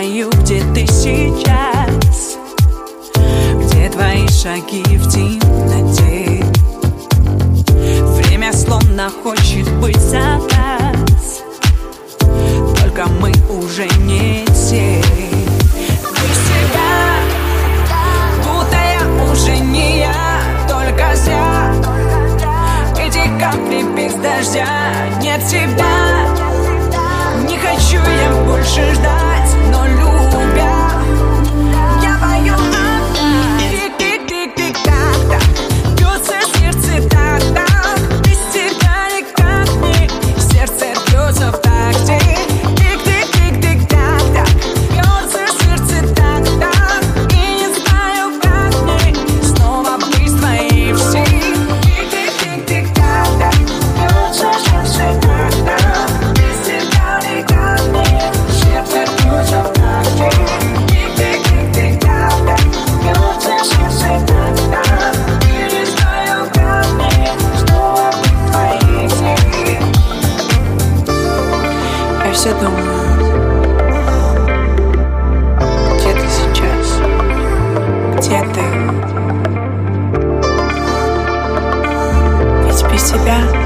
знаю, где ты сейчас, где твои шаги в темноте. Время словно хочет быть за нас, только мы уже не те. Без тебя, будто я уже не я, только зря. Эти капли без дождя, нет тебя. Не хочу я больше ждать, но любя, я пою одна. Тик-тик-тик-тик-так-так, бьется сердце так-так. Без тебя никак не, сердце бьется в такте. Тик-тик-тик-тик-так-так, бьется сердце так-так. И не знаю, как мне снова быть твоей всей. Тик-тик-тик-тик-так-так, бьется сердце так-так. Без тебя никак не, сердце бьется в такте. Тик-тик-тик-тик-так-так, бьется сердце так-так. И не знаю, как мне снова быть твоей всей. Я все думаю, где ты сейчас, где ты? Ведь без тебя